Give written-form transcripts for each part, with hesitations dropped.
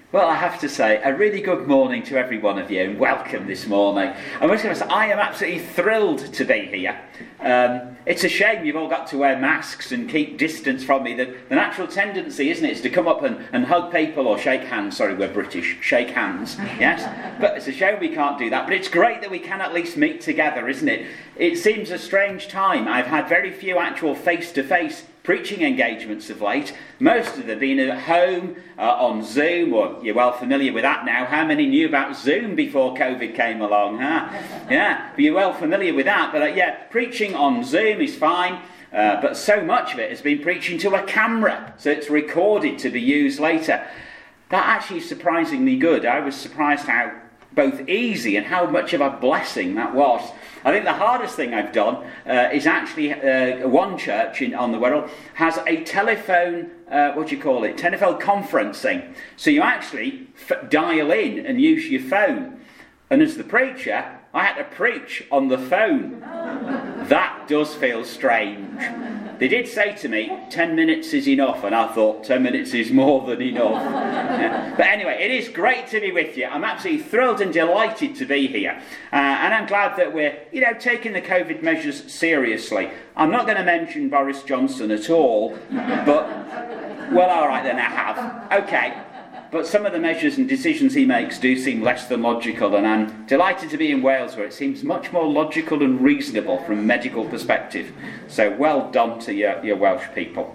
Well, I have to say, a really good morning to every one of you, and welcome this morning. I'm just going to say, I am absolutely thrilled to be here. It's a shame you've all got to wear masks and keep distance from me. The natural tendency, isn't it, is to come up and hug people or shake hands. Sorry, we're British. Shake hands, yes? But it's a shame we can't do that. But it's great that we can at least meet together, isn't it? It seems a strange time. I've had very few actual face-to-face preaching engagements of late. Most of them have been at home, on Zoom, or you're well familiar with that now. How many knew about Zoom before COVID came along, huh? Yeah, but you're well familiar with that. But preaching on Zoom is fine, but so much of it has been preaching to a camera, so it's recorded to be used later. That actually is surprisingly good. I was surprised how both easy and how much of a blessing that was. I think the hardest thing I've done is actually one church on the Wirral has a telephone, telephone conferencing. So you actually dial in and use your phone. And as the preacher, I had to preach on the phone. That does feel strange. They did say to me, 10 minutes is enough, and I thought 10 minutes is more than enough. Yeah. But anyway, it is great to be with you. I'm absolutely thrilled and delighted to be here. And I'm glad that we're, taking the COVID measures seriously. I'm not going to mention Boris Johnson at all, but, well, all right then, I have. Okay. But some of the measures and decisions he makes do seem less than logical, and I'm delighted to be in Wales where it seems much more logical and reasonable from a medical perspective. So well done to your Welsh people.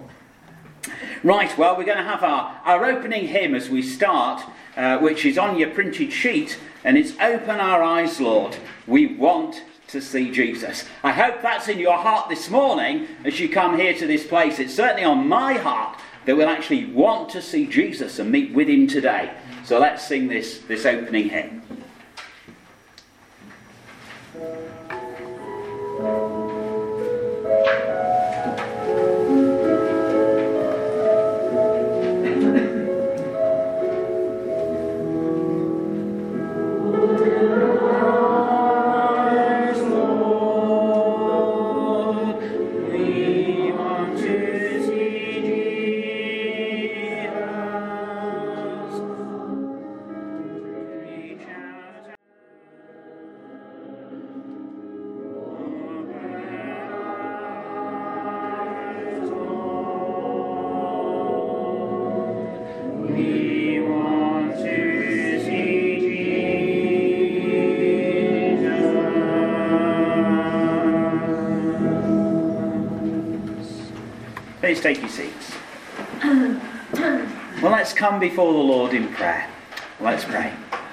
Right, well, we're going to have our opening hymn as we start, which is on your printed sheet, and it's Open Our Eyes, Lord, We Want to See Jesus. I hope that's in your heart this morning as you come here to this place. It's certainly on my heart that we'll actually want to see Jesus and meet with him today. So let's sing this opening hymn. Please take your seats. Well, let's come before the Lord in prayer. Let's pray.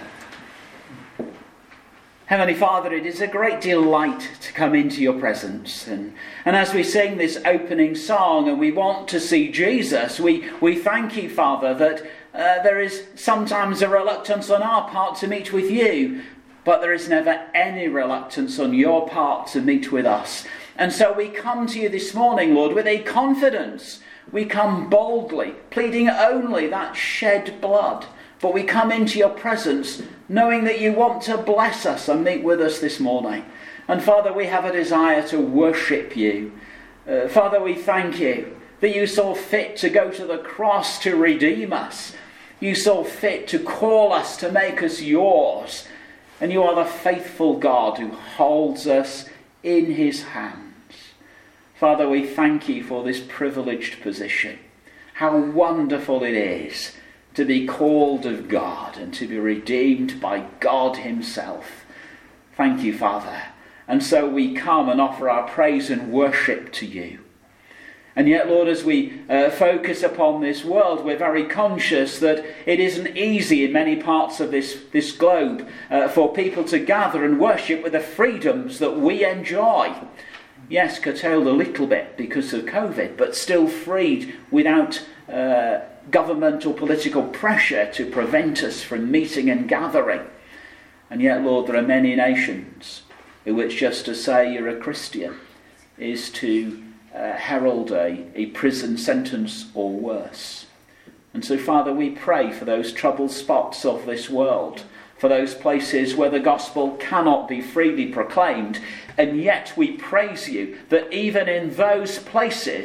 Heavenly Father, it is a great delight to come into your presence. And as we sing this opening song and we want to see Jesus, we thank you, Father, that there is sometimes a reluctance on our part to meet with you, but there is never any reluctance on your part to meet with us. And so we come to you this morning, Lord, with a confidence. We come boldly, pleading only that shed blood. But we come into your presence knowing that you want to bless us and meet with us this morning. And Father, we have a desire to worship you. Father, we thank you that you saw fit to go to the cross to redeem us. You saw fit to call us, to make us yours. And you are the faithful God who holds us in his hands. Father, we thank you for this privileged position. How wonderful it is to be called of God and to be redeemed by God himself. Thank you, Father. And so we come and offer our praise and worship to you. And yet, Lord, as we focus upon this world, we're very conscious that it isn't easy in many parts of this globe for people to gather and worship with the freedoms that we enjoy. Yes, curtailed a little bit because of COVID, but still freed without governmental political pressure to prevent us from meeting and gathering. And yet, Lord, there are many nations in which just to say you're a Christian is to herald a prison sentence or worse. And so, Father, we pray for those troubled spots of this world, for those places where the gospel cannot be freely proclaimed, and yet we praise you that even in those places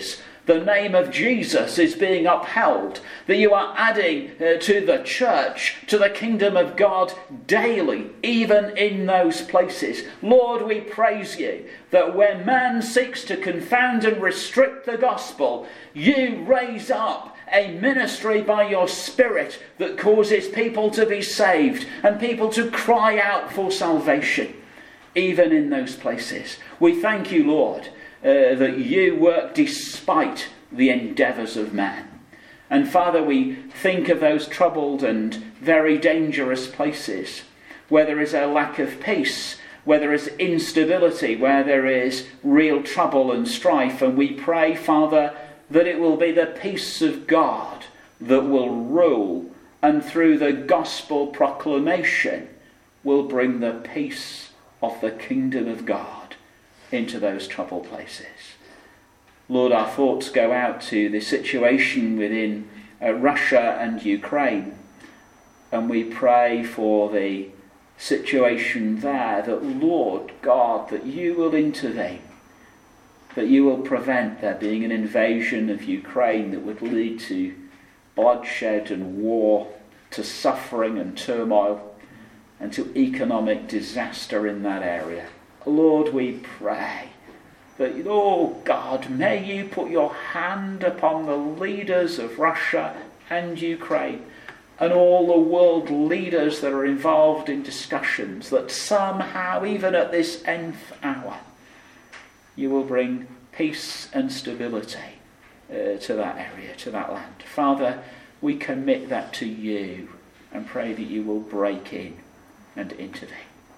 the name of Jesus is being upheld, that you are adding to the church, to the kingdom of God daily, even in those places. Lord, we praise you that when man seeks to confound and restrict the gospel, you raise up a ministry by your Spirit that causes people to be saved and people to cry out for salvation, even in those places. We thank you, Lord, that you work despite the endeavours of man. And Father, we think of those troubled and very dangerous places where there is a lack of peace, where there is instability, where there is real trouble and strife. And we pray, Father, that it will be the peace of God that will rule, and through the gospel proclamation will bring the peace of the kingdom of God into those troubled places. Lord, our thoughts go out to the situation within Russia and Ukraine, and we pray for the situation there, that Lord God, that you will intervene, that you will prevent there being an invasion of Ukraine that would lead to bloodshed and war, to suffering and turmoil, and to economic disaster in that area. Lord, we pray that, oh God, may you put your hand upon the leaders of Russia and Ukraine and all the world leaders that are involved in discussions, that somehow, even at this nth hour, you will bring peace and stability to that area, to that land. Father, we commit that to you and pray that you will break in and intervene.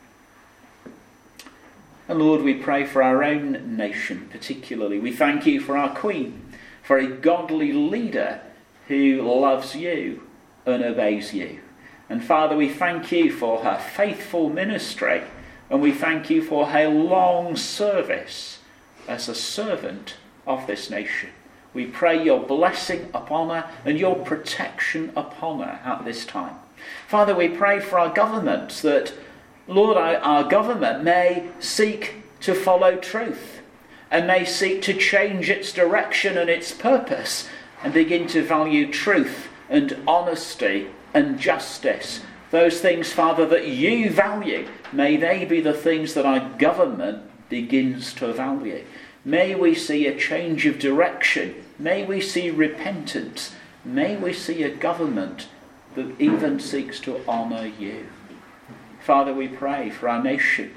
And Lord, we pray for our own nation particularly. We thank you for our Queen, for a godly leader who loves you and obeys you. And Father, we thank you for her faithful ministry, and we thank you for her long service as a servant of this nation. We pray your blessing upon her and your protection upon her at this time. Father, we pray for our governments that, Lord, our government may seek to follow truth and may seek to change its direction and its purpose and begin to value truth and honesty and justice. Those things, Father, that you value, may they be the things that our government begins to value. May we see a change of direction. May we see repentance. May we see a government that even seeks to honour you. Father, we pray for our nation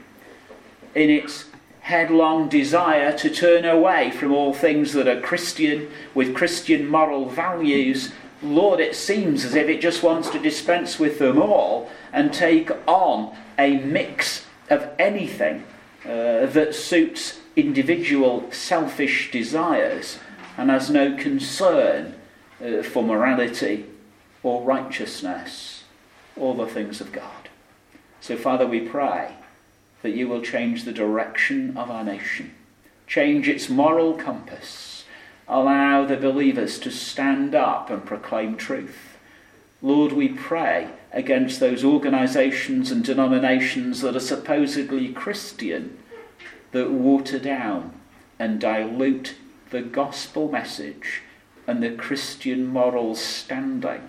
in its headlong desire to turn away from all things that are Christian, with Christian moral values. Lord, it seems as if it just wants to dispense with them all and take on a mix of anything that suits individual selfish desires and has no concern for morality or righteousness or the things of God. So, Father, we pray that you will change the direction of our nation, change its moral compass, allow the believers to stand up and proclaim truth. Lord, we pray against those organisations and denominations that are supposedly Christian that water down and dilute the gospel message and the Christian moral standing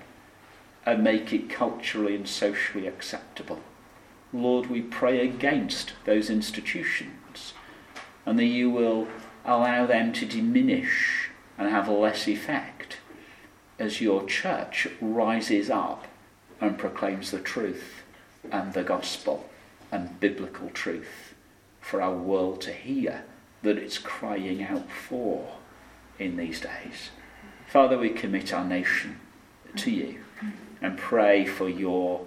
and make it culturally and socially acceptable. Lord, we pray against those institutions and that you will allow them to diminish and have less effect as your church rises up and proclaims the truth and the gospel and biblical truth for our world to hear that it's crying out for in these days. Father, we commit our nation to you and pray for your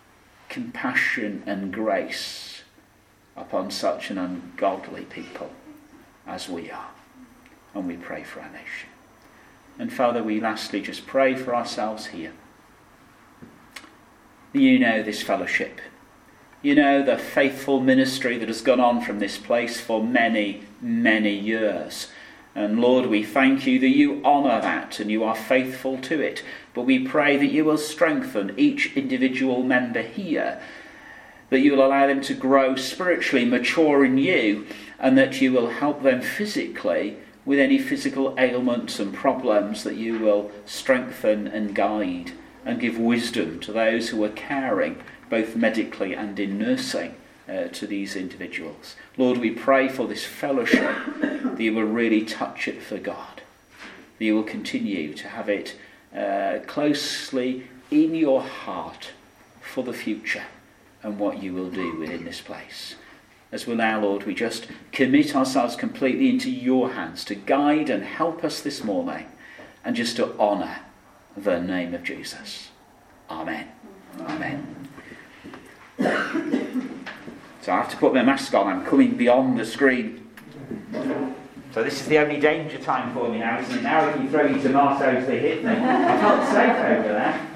compassion and grace upon such an ungodly people as we are. And we pray for our nation. And Father, we lastly just pray for ourselves here. You know this fellowship. You know the faithful ministry that has gone on from this place for many, many years. And Lord, we thank you that you honour that and you are faithful to it. But we pray that you will strengthen each individual member here, that you will allow them to grow spiritually, mature in you, and that you will help them physically with any physical ailments and problems, that you will strengthen and guide and give wisdom to those who are caring, both medically and in nursing, to these individuals. Lord, we pray for this fellowship, that you will really touch it for God, that you will continue to have it closely in your heart for the future and what you will do within this place. As well now, Lord, we just commit ourselves completely into your hands to guide and help us this morning, and just to honour the name of Jesus. Amen. Amen. So I have to put my mask on. I'm coming beyond the screen. So this is the only danger time for me now, isn't it? Now if you throw your tomatoes, they hit me. I felt safe over there.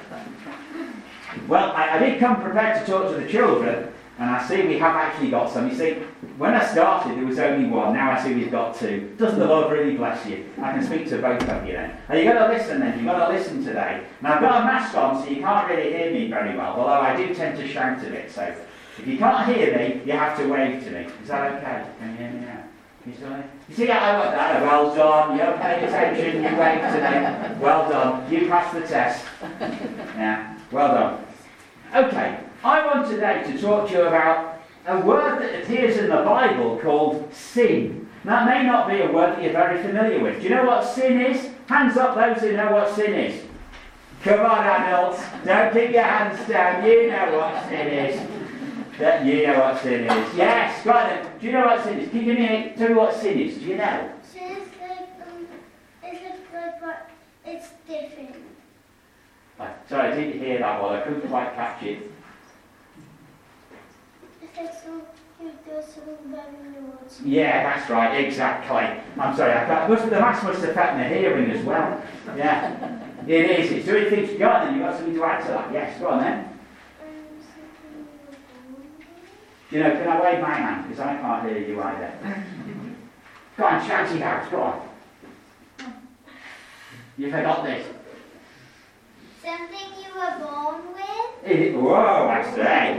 Well, I did come prepared to talk to the children, and I see we have actually got some. You see, when I started there was only one, now I see we've got two. Doesn't the Lord really bless you? I can speak to both of you then. And you've got to listen then, you've got to listen today. Now I've got a mask on so you can't really hear me very well, although I do tend to shout a bit, so if you can't hear me, you have to wave to me. Is that okay? Can you hear me now? You still hear? You see, I got that. Well done. You paid attention. You waved to me. Well done. You passed the test. Yeah. Well done. Okay. I want today to talk to you about a word that appears in the Bible called sin. That may not be a word that you're very familiar with. Do you know what sin is? Hands up those who know what sin is. Come on, adults. Don't keep your hands down. You know what sin is. You know what sin is. Yes, go on then. Do you know what sin is? Can you tell me what sin is? Do you know? Sin is like, but it's different. Sorry, I didn't hear that one. I couldn't quite catch it. It's like you do something very naughty. Yeah, that's right, exactly. I'm sorry, the mask must affect my hearing as well. Yeah, it is. It's doing things. Go on then, you've got something to add to that. Yes, go on then. You know, can I wave my hand? Because I can't hear you either. Go on, shout it out, go on. You forgot this. Something you were born with? Whoa, I say.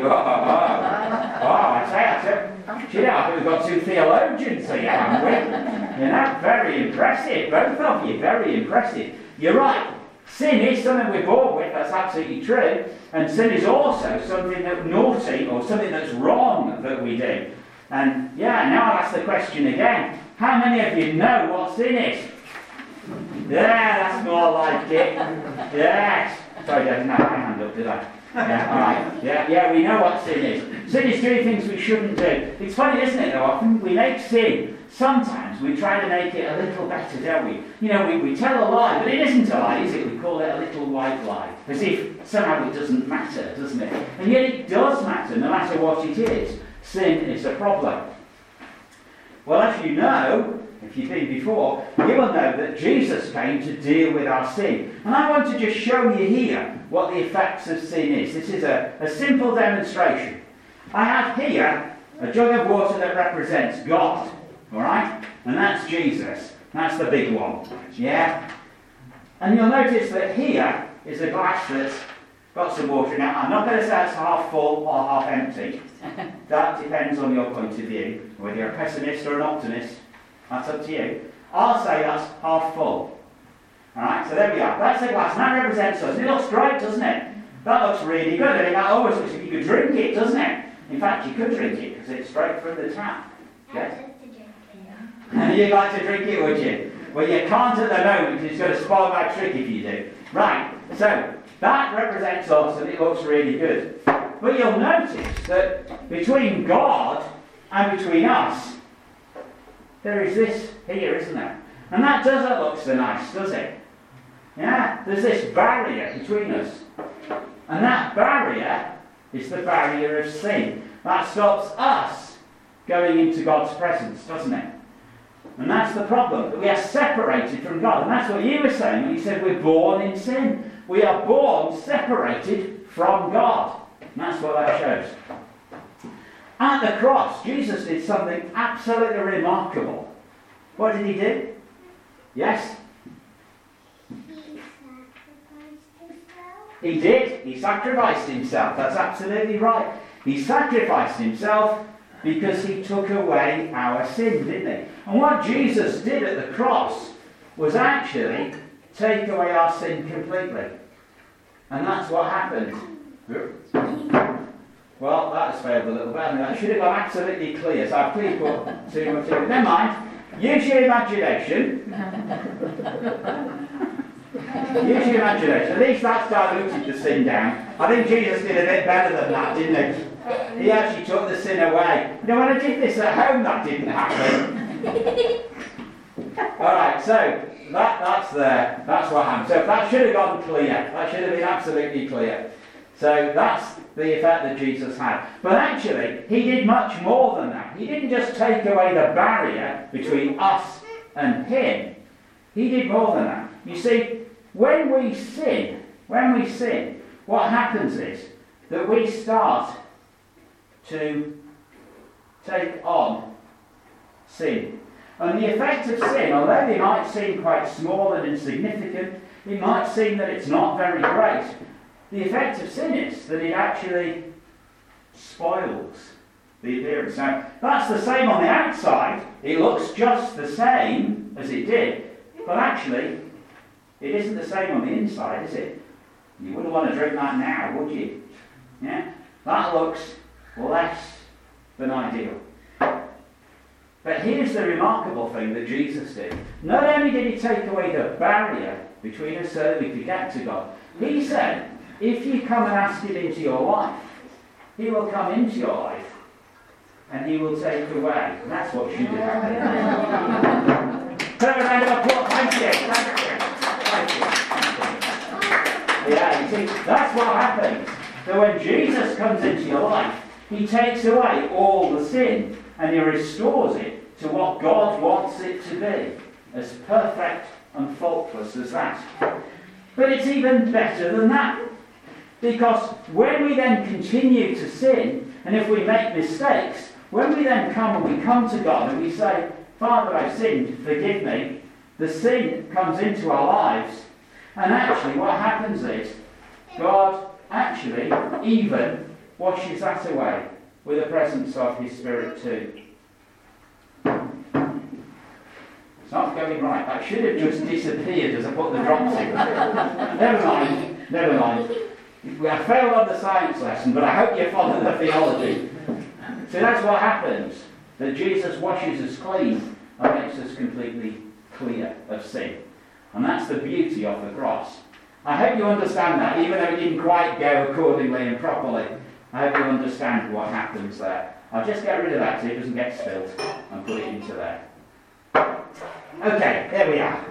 I say. Do you know, I think we've got two theologians here, haven't we? You know, very impressive, both of you, very impressive. You're right. Sin is something we're born with, that's absolutely true. And sin is also something that's naughty or something that's wrong that we do. And yeah, now I'll ask the question again. How many of you know what sin is? Yeah, that's more like it. Yes. Sorry, I didn't have my hand up, did I? Yeah, all right. Yeah, we know what sin is. Sin is doing things we shouldn't do. It's funny, isn't it, though? Often we make sin. Sometimes we try to make it a little better, don't we? You know, we tell a lie, but it isn't a lie, is it? We call it a little white lie. As if somehow it doesn't matter, doesn't it? And yet it does matter, no matter what it is. Sin is a problem. Well, as you know, if you've been before, you will know that Jesus came to deal with our sin. And I want to just show you here what the effects of sin is. This is a simple demonstration. I have here a jug of water that represents God. Alright? And that's Jesus. That's the big one. Yeah? And you'll notice that here is a glass that's got some water in it. I'm not going to say it's half full or half empty. That depends on your point of view. Whether you're a pessimist or an optimist, that's up to you. I'll say that's half full. Alright, so there we are. That's a glass, and that represents us. And it looks great, doesn't it? That looks really good. I mean, that always looks like you could drink it, doesn't it? In fact, you could drink it, because it's straight from the tap. Yes? You'd like to drink it, would you? Well, you can't at the moment, because it's going to spoil my trick if you do. Right, so that represents us, and it looks really good. But you'll notice that between God and between us, there is this here, isn't there? And that doesn't look so nice, does it? Yeah, there's this barrier between us. And that barrier is the barrier of sin. That stops us going into God's presence, doesn't it? And that's the problem, that we are separated from God. And that's what you were saying when you said we're born in sin. We are born separated from God. And that's what that shows. At the cross, Jesus did something absolutely remarkable. What did he do? Yes? He sacrificed himself. He did. He sacrificed himself. That's absolutely right. He sacrificed himself because he took away our sin, didn't he? And what Jesus did at the cross was actually take away our sin completely. And that's what happened. Well, that has failed a little bit. I should have gone absolutely clear, so please put too much in. Never mind. Use your imagination. Use your imagination. At least that's diluted the sin down. I think Jesus did a bit better than that, didn't he? He actually took the sin away. You know, when I did this at home, that didn't happen. Alright, so that's there. That's what happened. So that should have gone clear. That should have been absolutely clear. So that's the effect that Jesus had. But actually, he did much more than that. He didn't just take away the barrier between us and him. He did more than that. You see, when we sin, what happens is that we start to take on sin. And the effect of sin, although it might seem quite small and insignificant, it might seem that it's not very great, the effect of sin is that it actually spoils the appearance. Now, that's the same on the outside. It looks just the same as it did, but actually, it isn't the same on the inside, is it? You wouldn't want to drink that now, would you? Yeah? That looks less than ideal. But here's the remarkable thing that Jesus did. Not only did he take away the barrier between us so that we could get to God, he said, if you come and ask him into your life, he will come into your life and he will take away. And that's what should have happened. Turn around and applause. Thank you. Thank you. Yeah, you see, that's what happens. So when Jesus comes into your life, he takes away all the sin and he restores it to what God wants it to be, as perfect and faultless as that. But it's even better than that, because when we then continue to sin, and if we make mistakes, when we then come and we come to God and we say, Father, I've sinned, forgive me, the sin comes into our lives, and actually what happens is God actually even washes that away with the presence of his Spirit too. It's not going right. That should have just disappeared as I put the drops in. Never mind. I failed on the science lesson, but I hope you follow the theology. So that's what happens, that Jesus washes us clean and makes us completely clear of sin. And that's the beauty of the cross. I hope you understand that, even though it didn't quite go accordingly and properly. I hope you understand what happens there. I'll just get rid of that so it doesn't get spilled and put it into there. Okay, there we are.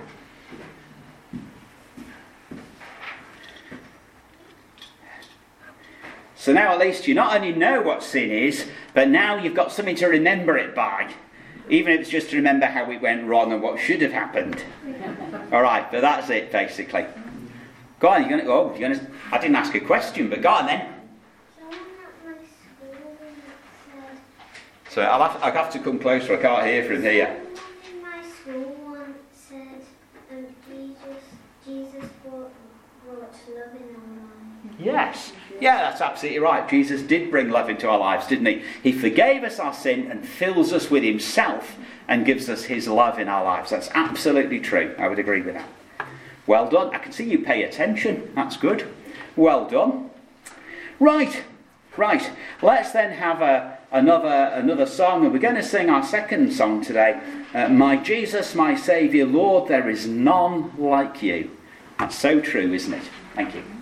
So now at least you not only know what sin is, but now you've got something to remember it by. Even if it's just to remember how it went wrong and what should have happened. Alright, but that's it basically. Go on, you're going to... I didn't ask a question, but go on then. So I'll have to come closer, I can't hear from here. Someone in my school once said Jesus brought love in our lives. Yes. Yeah, that's absolutely right. Jesus did bring love into our lives, didn't he? He forgave us our sin and fills us with himself and gives us his love in our lives. That's absolutely true. I would agree with that. Well done. I can see you pay attention. That's good. Well done. Right. Let's then have another song, and we're going to sing our second song today. My Jesus, my Saviour, Lord, there is none like you. That's so true, isn't it? Thank you.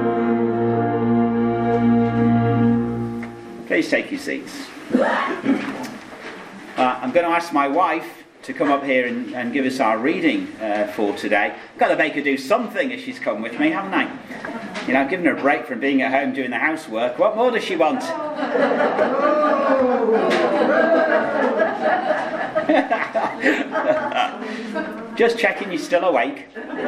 Please take your seats. I'm going to ask my wife to come up here and give us our reading for today. I've got to make her do something as she's come with me, haven't I? You know, I've given her a break from being at home doing the housework. What more does she want? Just checking you're still awake.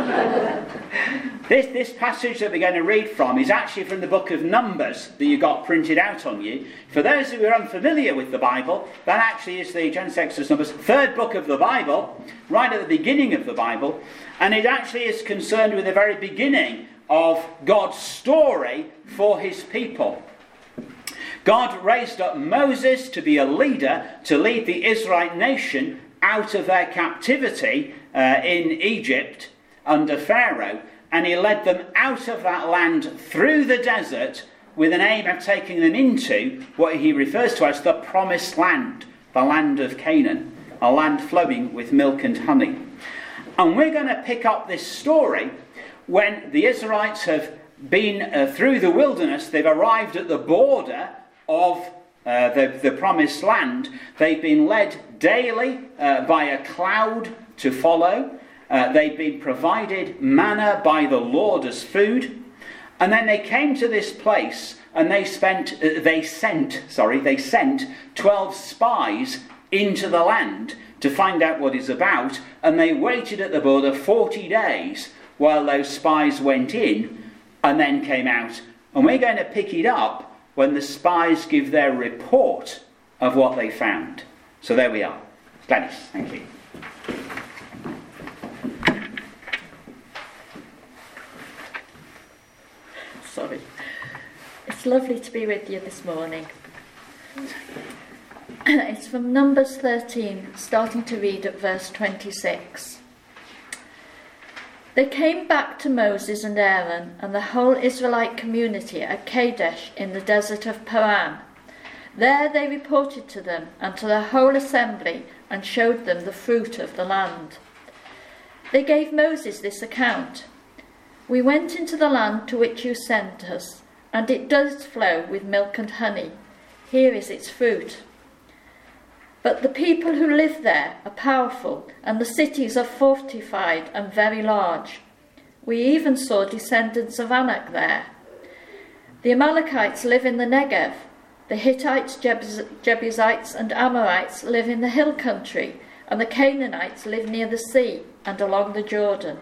This passage that we're going to read from is actually from the book of Numbers that you got printed out on you. For those who are unfamiliar with the Bible, that actually is the Genesis, Exodus, Numbers, third book of the Bible, right at the beginning of the Bible, and it actually is concerned with the very beginning of God's story for his people. God raised up Moses to be a leader to lead the Israelite nation out of their captivity in Egypt under Pharaoh, and he led them out of that land through the desert with an aim of taking them into what he refers to as the promised land, the land of Canaan, a land flowing with milk and honey. And we're going to pick up this story when the Israelites have been through the wilderness. They've arrived at the border of the promised land. They've been led daily by a cloud to follow. They'd been provided manna by the Lord as food. And then they came to this place and they sent 12 spies into the land to find out what it's about. And they waited at the border 40 days while those spies went in and then came out. And we're going to pick it up when the spies give their report of what they found. So there we are. Gladys, thank you. Sorry. It's lovely to be with you this morning. It's from Numbers 13, starting to read at verse 26. They came back to Moses and Aaron and the whole Israelite community at Kadesh in the desert of Paran. There they reported to them and to the whole assembly and showed them the fruit of the land. They gave Moses this account. We went into the land to which you sent us, and it does flow with milk and honey. Here is its fruit. But the people who live there are powerful, and the cities are fortified and very large. We even saw descendants of Anak there. The Amalekites live in the Negev. The Hittites, Jebusites and Amorites live in the hill country, and the Canaanites live near the sea and along the Jordan.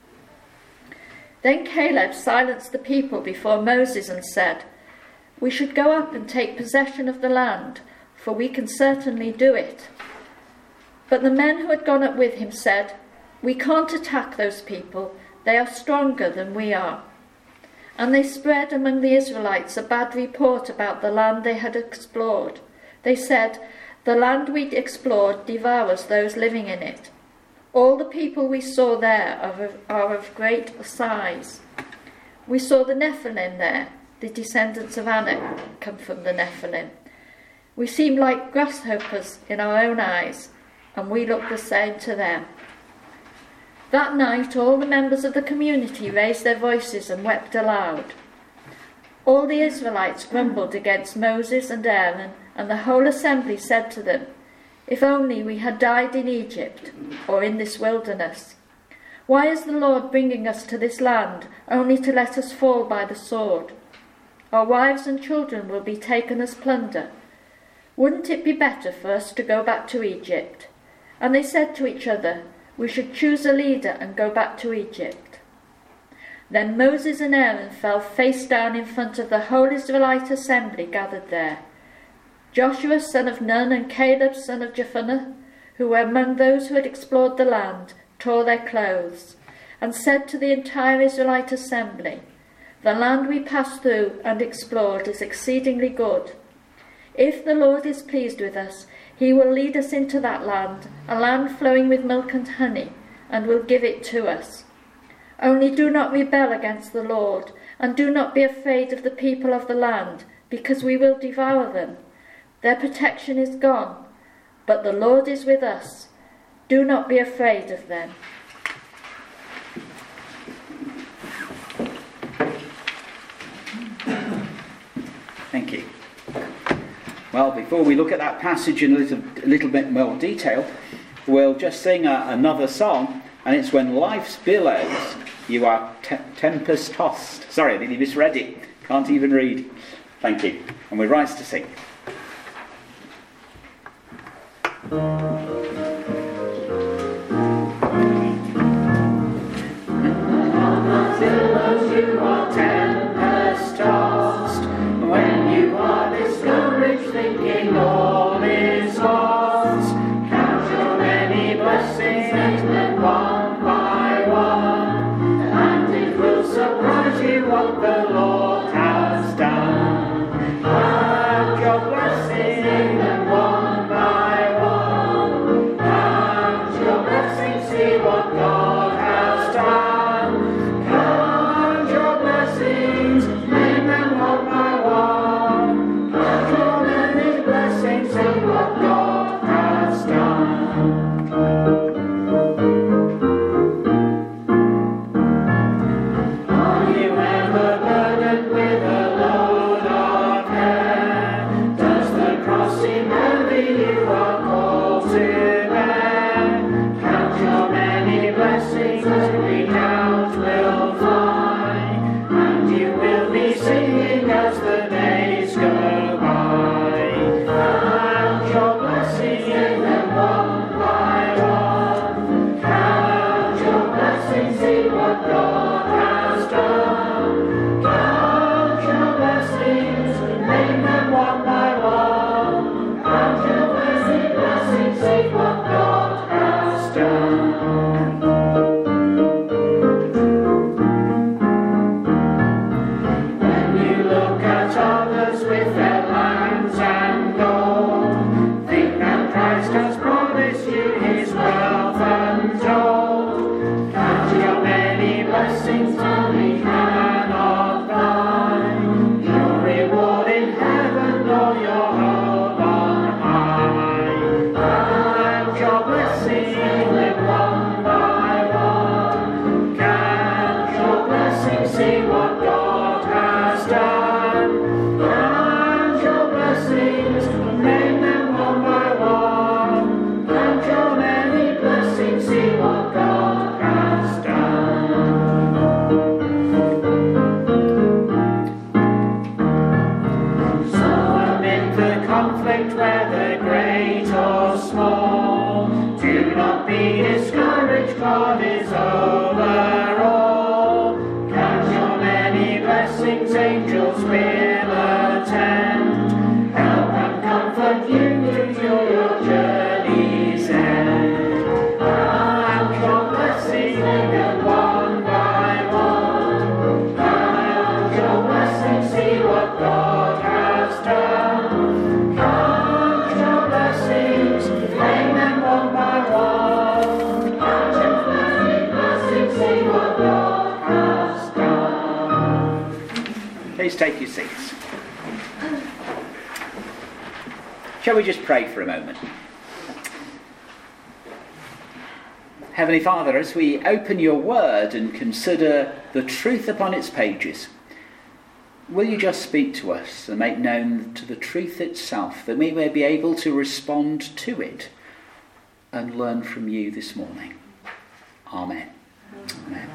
Then Caleb silenced the people before Moses and said, We should go up and take possession of the land, for we can certainly do it. But the men who had gone up with him said, We can't attack those people, they are stronger than we are. And they spread among the Israelites a bad report about the land they had explored. They said, The land we explored devours those living in it. All the people we saw there are of great size. We saw the Nephilim there. The descendants of Anak come from the Nephilim. We seem like grasshoppers in our own eyes, and we look the same to them. That night all the members of the community raised their voices and wept aloud. All the Israelites grumbled against Moses and Aaron, and the whole assembly said to them, If only we had died in Egypt, or in this wilderness. Why is the Lord bringing us to this land, only to let us fall by the sword? Our wives and children will be taken as plunder. Wouldn't it be better for us to go back to Egypt? And they said to each other, We should choose a leader and go back to Egypt. Then Moses and Aaron fell face down in front of the whole Israelite assembly gathered there. Joshua son of Nun and Caleb son of Jephunneh, who were among those who had explored the land, tore their clothes, and said to the entire Israelite assembly, The land we passed through and explored is exceedingly good. If the Lord is pleased with us, he will lead us into that land, a land flowing with milk and honey, and will give it to us. Only do not rebel against the Lord, and do not be afraid of the people of the land, because we will devour them. Their protection is gone, but the Lord is with us. Do not be afraid of them. Thank you. Well, before we look at that passage in a little bit more detail, we'll just sing another song, and it's When Life's Billows You Are Tempest Tossed. Sorry, I nearly misread it. Can't even read. Thank you. And we rise to sing. Billows you are tempest tossed, when you are discouraged, thinking all is lost. Count your many blessings, one by one, and it will surprise you what the Lord has done. Count your blessings, one by one. Count your blessings, see what God has done. Please take your seats. Shall we just pray for a moment? Heavenly Father, as we open your word and consider the truth upon its pages, will you just speak to us and make known to the truth itself, that we may be able to respond to it and learn from you this morning. Amen. Amen.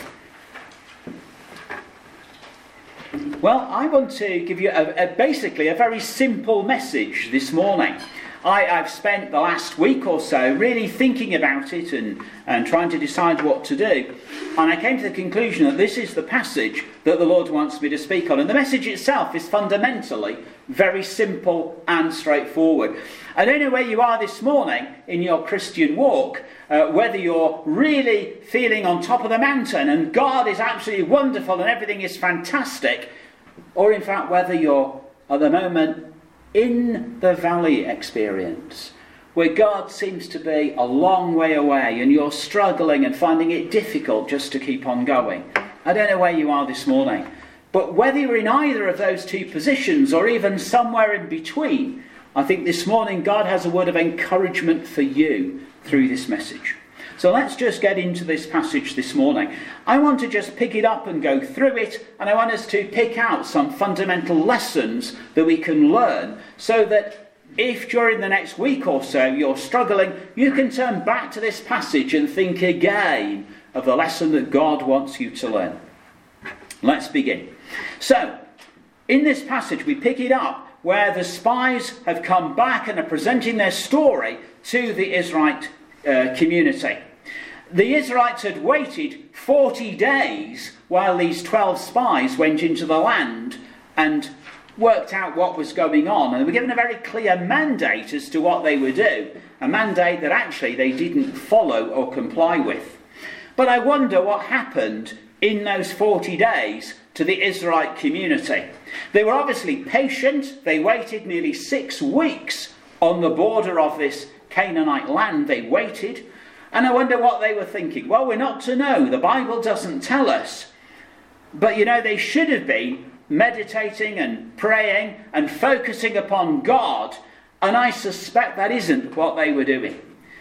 Well, I want to give you basically a very simple message this morning. I've spent the last week or so really thinking about it and trying to decide what to do. And I came to the conclusion that this is the passage that the Lord wants me to speak on. And the message itself is fundamentally very simple and straightforward. I don't know where you are this morning in your Christian walk, whether you're really feeling on top of the mountain and God is absolutely wonderful and everything is fantastic, or in fact whether you're at the moment in the valley experience, where God seems to be a long way away and you're struggling and finding it difficult just to keep on going. I don't know where you are this morning, but whether you're in either of those two positions or even somewhere in between, I think this morning God has a word of encouragement for you through this message. So let's just get into this passage this morning. I want to just pick it up and go through it, and I want us to pick out some fundamental lessons that we can learn, so that if during the next week or so you're struggling, you can turn back to this passage and think again of the lesson that God wants you to learn. Let's begin. So, in this passage we pick it up where the spies have come back and are presenting their story to the Israelite community. The Israelites had waited 40 days while these 12 spies went into the land and worked out what was going on, and they were given a very clear mandate as to what they would do, a mandate that actually they didn't follow or comply with. But I wonder what happened in those 40 days to the Israelite community. They were obviously patient. They waited nearly 6 weeks on the border of this Canaanite land. They waited, and I wonder what they were thinking. Well, we're not to know. The Bible doesn't tell us. But they should have been meditating and praying and focusing upon God, and I suspect that isn't what they were doing.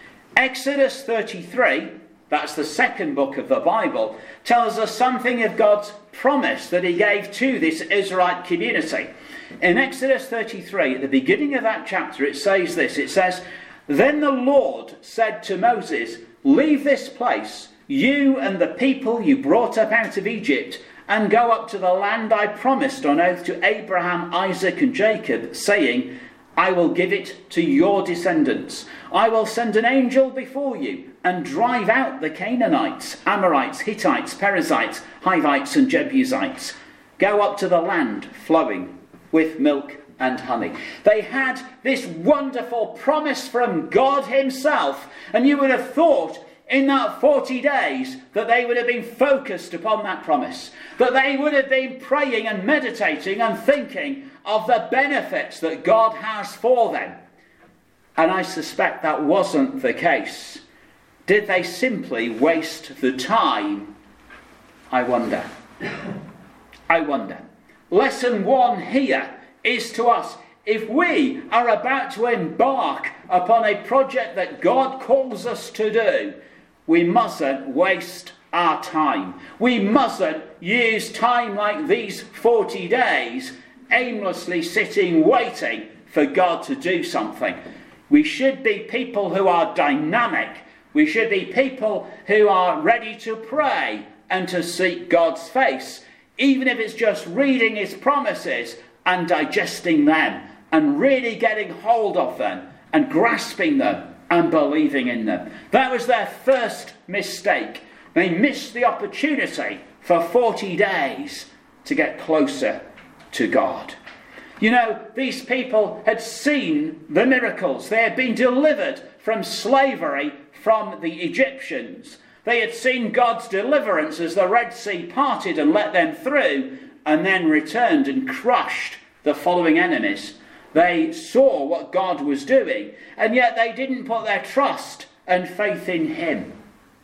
Exodus 33, that's the second book of the Bible, tells us something of God's promise that he gave to this Israelite community. In Exodus 33, at the beginning of that chapter, it says this. It says, "Then the Lord said to Moses, 'Leave this place, you and the people you brought up out of Egypt, and go up to the land I promised on oath to Abraham, Isaac and Jacob, saying, I will give it to your descendants. I will send an angel before you and drive out the Canaanites, Amorites, Hittites, Perizzites, Hivites and Jebusites. Go up to the land flowing with milk and honey.'" They had this wonderful promise from God himself, and you would have thought in that 40 days that they would have been focused upon that promise, that they would have been praying and meditating and thinking of the benefits that God has for them. And I suspect that wasn't the case. Did they simply waste the time? I wonder. Lesson 1 here is to us: if we are about to embark upon a project that God calls us to do, we mustn't waste our time. We mustn't use time like these 40 days aimlessly sitting waiting for God to do something. We should be people who are dynamic. We should be people who are ready to pray and to seek God's face, even if it's just reading his promises and digesting them and really getting hold of them and grasping them and believing in them. That was their first mistake. They missed the opportunity for 40 days to get closer to God. These people had seen the miracles. They had been delivered from slavery from the Egyptians. They had seen God's deliverance as the Red Sea parted and let them through, and then returned and crushed the following enemies. They saw what God was doing, and yet they didn't put their trust and faith in him.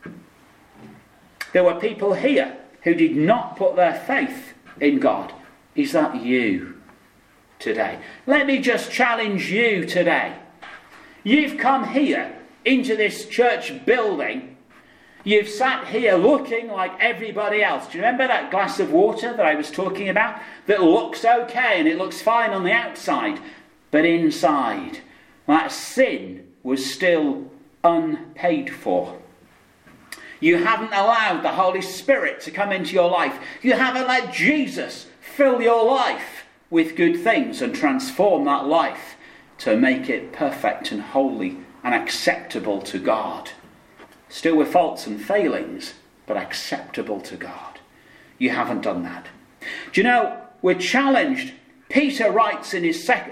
There were people here who did not put their faith in God. Is that you today? Let me just challenge you today. You've come here into this church building. You've sat here looking like everybody else. Do you remember that glass of water that I was talking about? That looks okay and it looks fine on the outside, but inside, that sin was still unpaid for. You haven't allowed the Holy Spirit to come into your life. You haven't let Jesus fill your life with good things and transform that life to make it perfect and holy and acceptable to God. Still with faults and failings, but acceptable to God. You haven't done that. Do you know, we're challenged. Peter writes in his second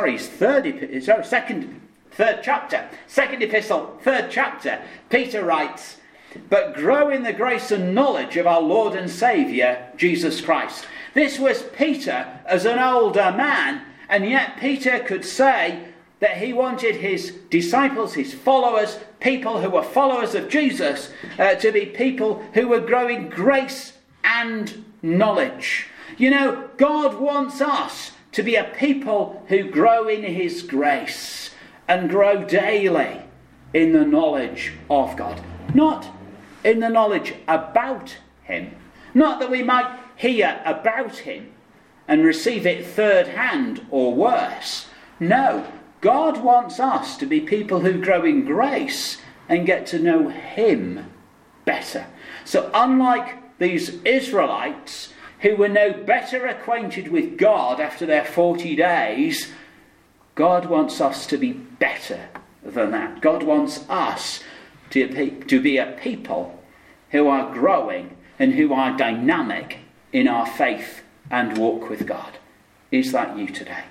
epistle, third chapter, Peter writes, "But grow in the grace and knowledge of our Lord and Saviour, Jesus Christ." This was Peter as an older man, and yet Peter could say that he wanted his disciples, his followers, people who were followers of Jesus, to be people who were growing grace and knowledge. God wants us to be a people who grow in his grace and grow daily in the knowledge of God. not in the knowledge about him, not that we might hear about him and receive it third hand or worse. No, God wants us to be people who grow in grace and get to know him better. So unlike these Israelites who were no better acquainted with God after their 40 days, God wants us to be better than that. God wants us to be a people who are growing and who are dynamic in our faith and walk with God. Is that you today?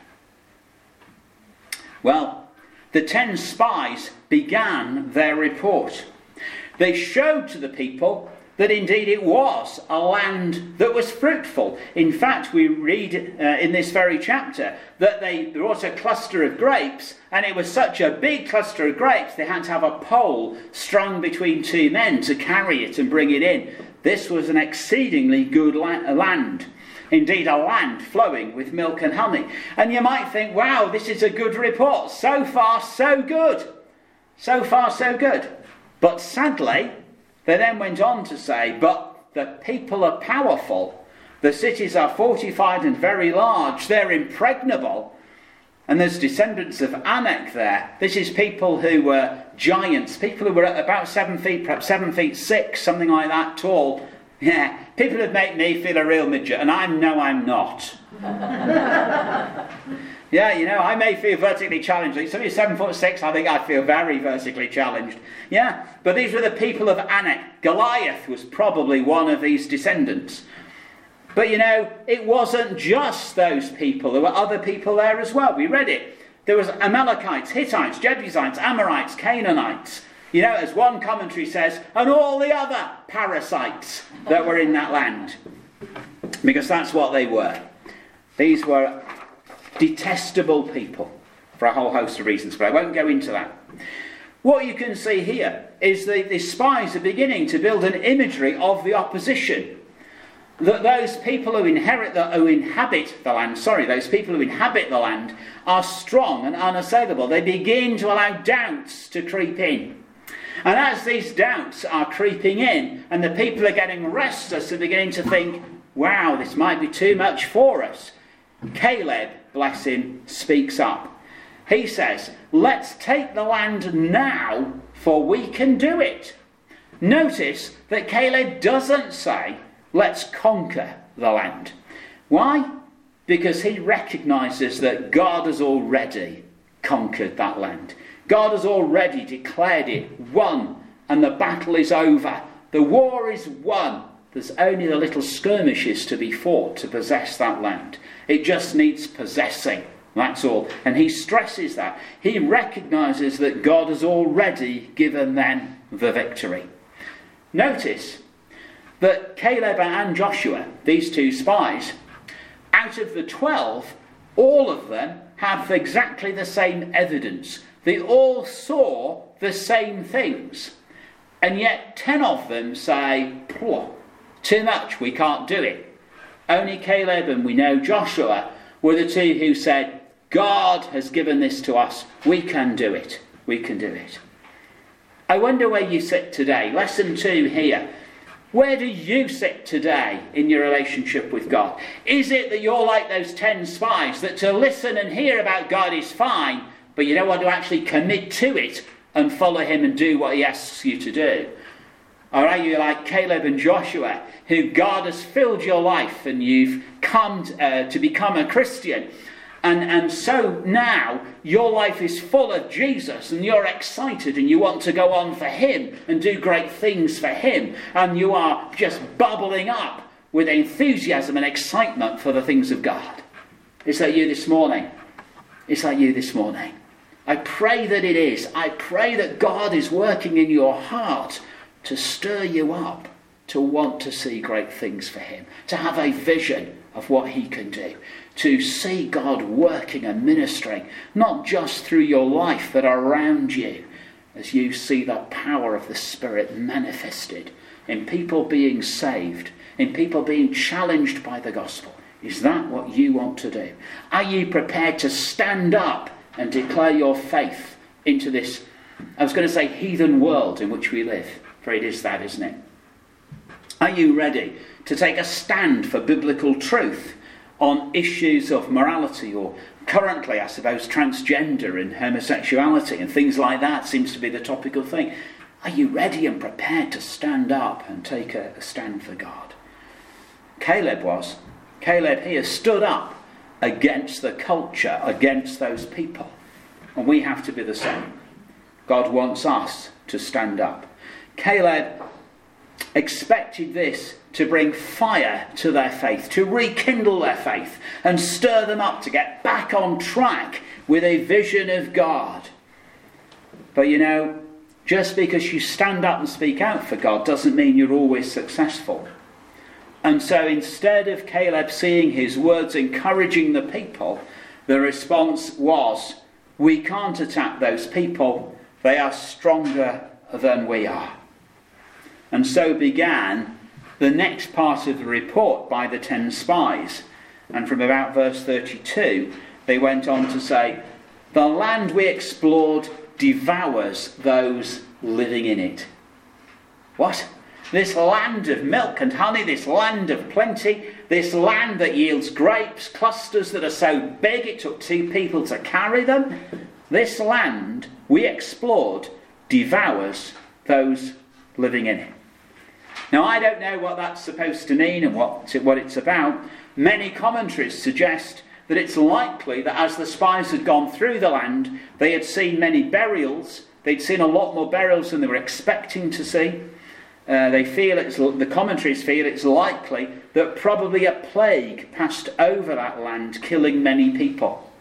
Well, the 10 spies began their report. They showed to the people that indeed it was a land that was fruitful. In fact, we read in this very chapter that they brought a cluster of grapes, and it was such a big cluster of grapes they had to have a pole strung between two men to carry it and bring it in. This was an exceedingly good land. Indeed, a land flowing with milk and honey. And you might think, wow, this is a good report. So far, so good. So far, so good. But sadly, they then went on to say, but the people are powerful. The cities are fortified and very large. They're impregnable. And there's descendants of Anak there. This is people who were giants, people who were about 7 feet, perhaps 7'6", something like that tall. Yeah, people who make me feel a real midget, and I'm not. Yeah, you know, I may feel vertically challenged. Somebody 7'6", I think I feel very vertically challenged. Yeah, but these were the people of Anak. Goliath was probably one of these descendants. But you know, it wasn't just those people. There were other people there as well. We read it. There was Amalekites, Hittites, Jebusites, Amorites, Canaanites. You know, as one commentary says, and all the other parasites that were in that land. Because that's what they were. These were detestable people for a whole host of reasons, but I won't go into that. What you can see here is the spies are beginning to build an imagery of the opposition. That those people who inhabit the land are strong and unassailable. They begin to allow doubts to creep in. And as these doubts are creeping in and the people are getting restless and beginning to think, wow, this might be too much for us, Caleb, bless him, speaks up. He says, let's take the land now, for we can do it. Notice that Caleb doesn't say, let's conquer the land. Why? Because he recognises that God has already conquered that land. God has already declared it won, and the battle is over. The war is won. There's only the little skirmishes to be fought to possess that land. It just needs possessing, that's all. And he stresses that. He recognises that God has already given them the victory. Notice that Caleb and Joshua, these two spies, out of the 12, all of them have exactly the same evidence. They all saw the same things. And yet 10 of them say, too much, we can't do it. Only Caleb and we know Joshua were the two who said, God has given this to us. We can do it. We can do it. I wonder where you sit today. Lesson 2 here. Where do you sit today in your relationship with God? Is it that you're like those 10 spies, that to listen and hear about God is fine, but you don't want to actually commit to it and follow him and do what he asks you to do? Or are you like Caleb and Joshua, who God has filled your life and you've come to become a Christian, and so now your life is full of Jesus and you're excited and you want to go on for him and do great things for him, and you are just bubbling up with enthusiasm and excitement for the things of God? Is that you this morning? Is that you this morning? I pray that it is. I pray that God is working in your heart to stir you up to want to see great things for him, to have a vision of what he can do, to see God working and ministering, not just through your life but around you, as you see the power of the Spirit manifested in people being saved, in people being challenged by the gospel. Is that what you want to do? Are you prepared to stand up and declare your faith into this, I was going to say, heathen world in which we live? it is that, isn't it? Are you ready to take a stand for biblical truth on issues of morality, or currently, I suppose, transgender and homosexuality and things like that seems to be the topical thing? Are you ready and prepared to stand up and take a stand for God? Caleb was. Caleb here stood up against the culture, against those people. And we have to be the same. God wants us to stand up. Caleb expected this to bring fire to their faith, to rekindle their faith and stir them up to get back on track with a vision of God. But you know, just because you stand up and speak out for God doesn't mean you're always successful. And so instead of Caleb seeing his words encouraging the people, the response was, we can't attack those people. They are stronger than we are. And so began the next part of the report by the 10 spies. And from about verse 32, they went on to say, the land we explored devours those living in it. What? This land of milk and honey, this land of plenty, this land that yields grapes, clusters that are so big it took 2 people to carry them. This land we explored devours those living in it. Now, I don't know what that's supposed to mean and what it's about. Many commentaries suggest that it's likely that as the spies had gone through the land, they had seen many burials. They'd seen a lot more burials than they were expecting to see. The commentaries feel it's likely that probably a plague passed over that land, killing many people.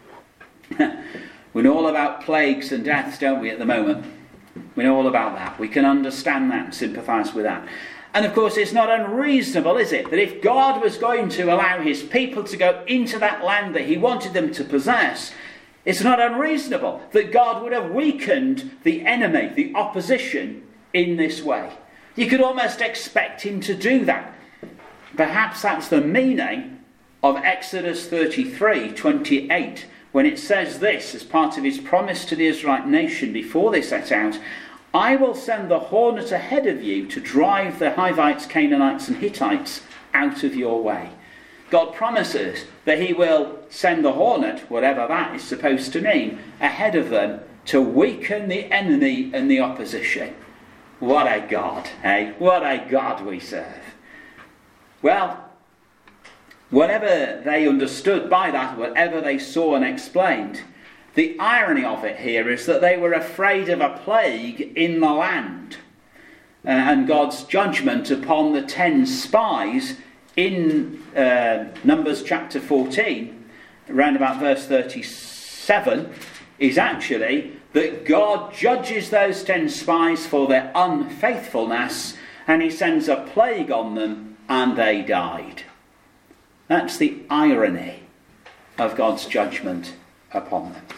We know all about plagues and deaths, don't we, at the moment? We know all about that. We can understand that and sympathise with that. And of course, it's not unreasonable, is it, that if God was going to allow his people to go into that land that he wanted them to possess, it's not unreasonable that God would have weakened the enemy, the opposition, in this way. You could almost expect him to do that. Perhaps that's the meaning of Exodus 33:28, when it says this as part of his promise to the Israelite nation before they set out, I will send the hornet ahead of you to drive the Hivites, Canaanites and Hittites out of your way. God promises that he will send the hornet, whatever that is supposed to mean, ahead of them to weaken the enemy and the opposition. What a God, eh? What a God we serve. Well, whatever they understood by that, whatever they saw and explained, the irony of it here is that they were afraid of a plague in the land. And God's judgment upon the 10 spies in Numbers chapter 14, around about verse 37, is actually that God judges those 10 spies for their unfaithfulness, and he sends a plague on them, and they died. That's the irony of God's judgment upon them.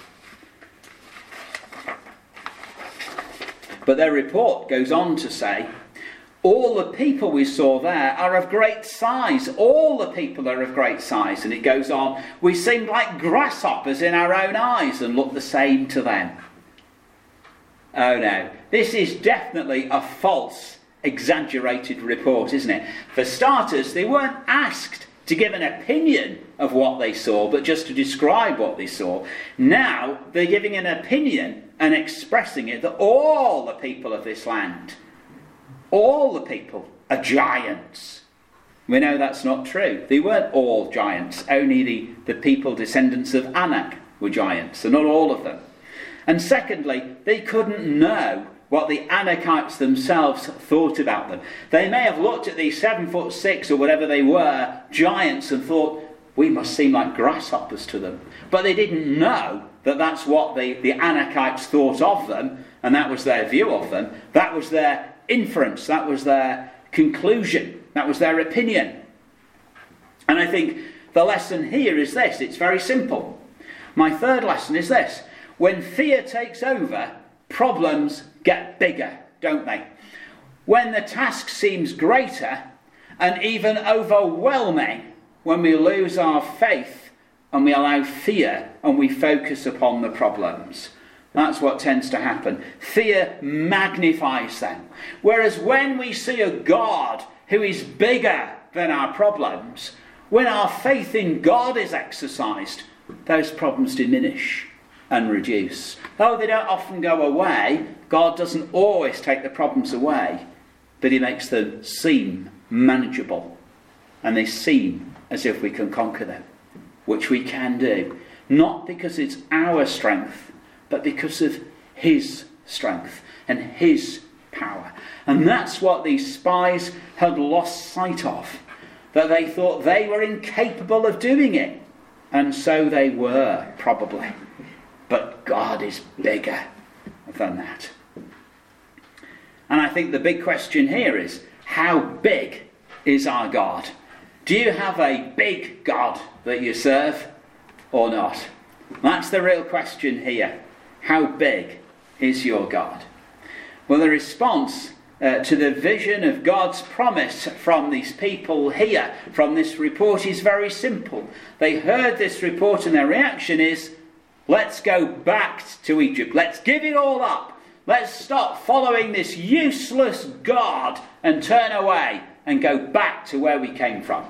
But their report goes on to say, all the people we saw there are of great size. All the people are of great size. And it goes on, we seemed like grasshoppers in our own eyes and looked the same to them. Oh no, this is definitely a false, exaggerated report, isn't it? For starters, they weren't asked to give an opinion of what they saw, but just to describe what they saw. Now they're giving an opinion and expressing it that all the people of this land, all the people are giants. We know that's not true. They weren't all giants. Only the people descendants of Anak were giants, and not all of them. And secondly, they couldn't know what the Anakites themselves thought about them. They may have looked at these 7'6" or whatever they were, giants, and thought, we must seem like grasshoppers to them. But they didn't know that that's what the Anakites thought of them, and that was their view of them. That was their inference, that was their conclusion, that was their opinion. And I think the lesson here is this, it's very simple. My third lesson is this: when fear takes over, problems get bigger, don't they? When the task seems greater and even overwhelming, when we lose our faith and we allow fear and we focus upon the problems, That's what tends to happen. Fear magnifies them. Whereas when we see a God who is bigger than our problems, when our faith in God is exercised, those problems diminish and reduce. Though they don't often go away, God doesn't always take the problems away, but he makes them seem manageable. And they seem as if we can conquer them, which we can do. Not because it's our strength, but because of his strength and his power. And that's what these spies had lost sight of, that they thought they were incapable of doing it. And so they were, probably. But God is bigger than that. And I think the big question here is, how big is our God? Do you have a big God that you serve or not? That's the real question here. How big is your God? Well, the response to the vision of God's promise from these people here, from this report, is very simple. They heard this report and their reaction is, let's go back to Egypt. Let's give it all up. Let's stop following this useless God and turn away and go back to where we came from.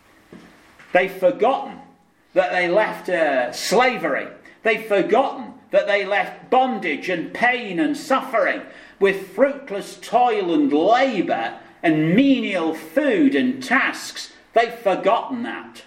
They've forgotten that they left slavery. They've forgotten that they left bondage and pain and suffering with fruitless toil and labour and menial food and tasks. They've forgotten that.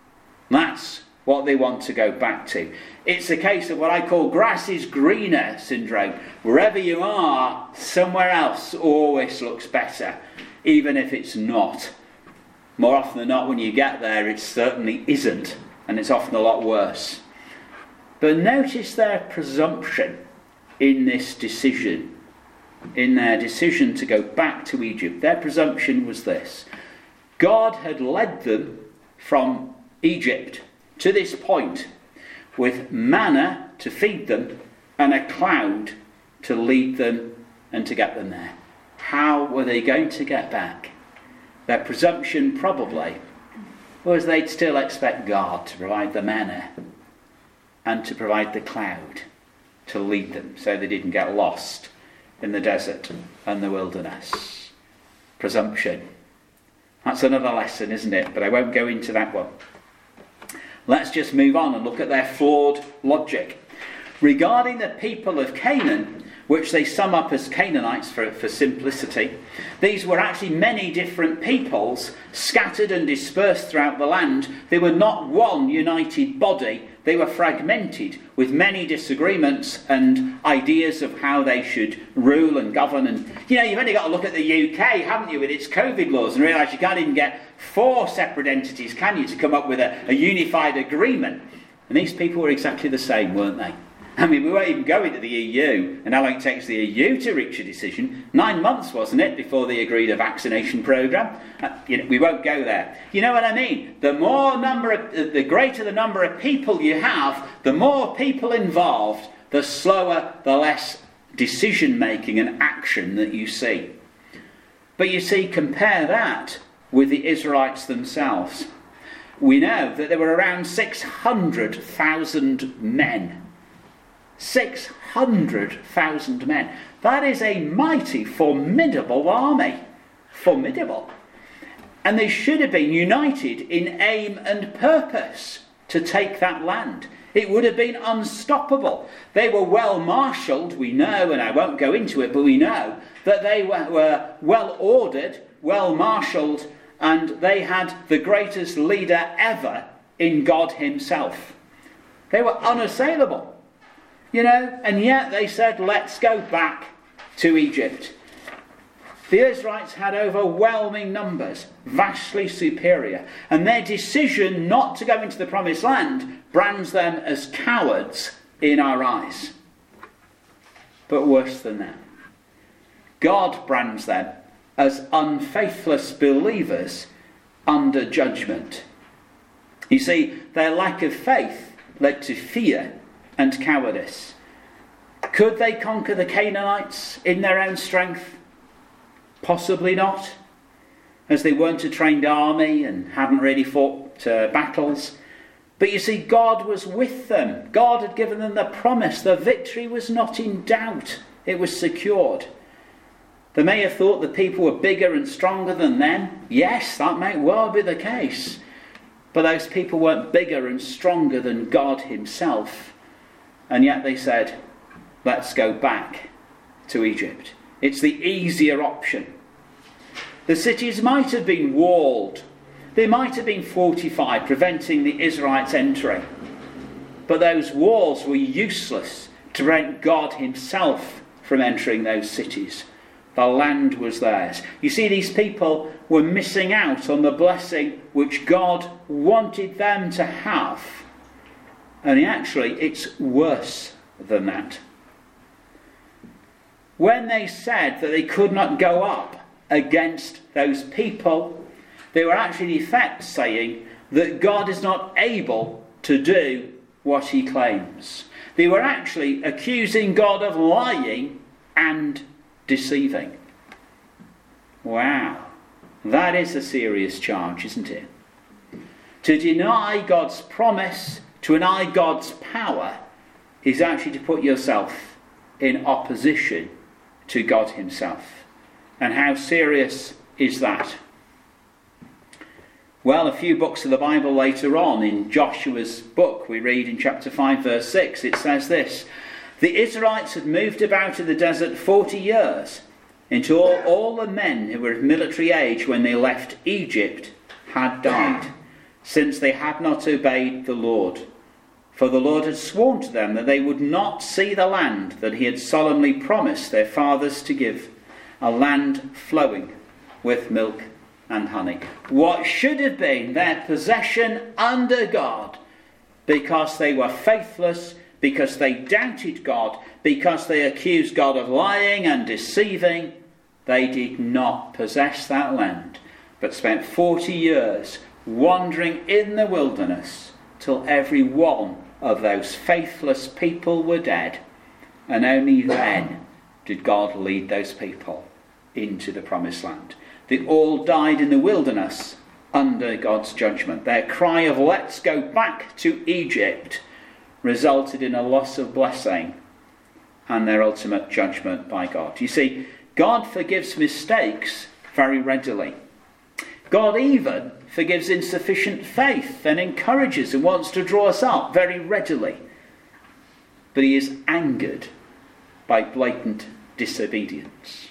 That's what they want to go back to. It's a case of what I call grass is greener syndrome. Wherever you are, somewhere else always looks better, even if it's not. More often than not, when you get there, it certainly isn't, and it's often a lot worse. But notice their presumption in this decision, in their decision to go back to Egypt. Their presumption was this: God had led them from Egypt to this point with manna to feed them and a cloud to lead them and to get them there. How were they going to get back? Their presumption probably was they'd still expect God to provide the manna and to provide the cloud to lead them so they didn't get lost in the desert and the wilderness. Presumption. That's another lesson, isn't it? But I won't go into that one. Let's just move on and look at their flawed logic. Regarding the people of Canaan, which they sum up as Canaanites for simplicity, these were actually many different peoples scattered and dispersed throughout the land. They were not one united body. They were fragmented with many disagreements and ideas of how they should rule and govern. And, you've only got to look at the UK, haven't you, with its COVID laws, and realise you can't even get 4 separate entities, can you, to come up with a unified agreement. And these people were exactly the same, weren't they? I mean, we won't even go into the EU, and how long it takes the EU to reach a decision. 9 months, wasn't it, before they agreed a vaccination programme? We won't go there. You know what I mean? The greater the number of people you have, the more people involved, the slower, the less decision-making and action that you see. But you see, compare that with the Israelites themselves. We know that there were around 600,000 men. 600,000 men. That is a mighty, formidable army. Formidable. And they should have been united in aim and purpose to take that land. It would have been unstoppable. They were well marshalled, we know, and I won't go into it, but we know that they were well ordered, well marshalled, and they had the greatest leader ever in God himself. They were unassailable. And yet they said, let's go back to Egypt. The Israelites had overwhelming numbers, vastly superior, and their decision not to go into the promised land brands them as cowards in our eyes. But worse than that, God brands them as unfaithless believers under judgment. You see, their lack of faith led to fear and cowardice. Could they conquer the Canaanites in their own strength? Possibly not, as they weren't a trained army and hadn't really fought battles. But you see, God was with them. God had given them the promise. The victory was not in doubt. It was secured. They may have thought the people were bigger and stronger than them. Yes, that may well be the case. But those people weren't bigger and stronger than God himself. And yet they said, let's go back to Egypt. It's the easier option. The cities might have been walled. They might have been fortified, preventing the Israelites entering. But those walls were useless to prevent God himself from entering those cities. The land was theirs. You see, these people were missing out on the blessing which God wanted them to have. And actually, it's worse than that. When they said that they could not go up against those people, they were actually in effect saying that God is not able to do what he claims. They were actually accusing God of lying and deceiving. Wow, that is a serious charge, isn't it? To deny God's promise, to deny God's power, is actually to put yourself in opposition to God himself. And how serious is that? Well, a few books of the Bible later on, in Joshua's book, we read in chapter 5 verse 6, it says this: the Israelites had moved about in the desert 40 years, until all the men who were of military age when they left Egypt had died, since they had not obeyed the Lord. For the Lord had sworn to them that they would not see the land that he had solemnly promised their fathers to give, a land flowing with milk and honey. What should have been their possession under God, because they were faithless, because they doubted God, because they accused God of lying and deceiving, they did not possess that land, but spent 40 years wandering in the wilderness till every one of those faithless people were dead. And only then did God lead those people into the promised land. They all died in the wilderness under God's judgment. Their cry of "let's go back to Egypt" resulted in a loss of blessing and their ultimate judgment by God. You see, God forgives mistakes very readily. God even forgives insufficient faith and encourages and wants to draw us up very readily. But he is angered by blatant disobedience.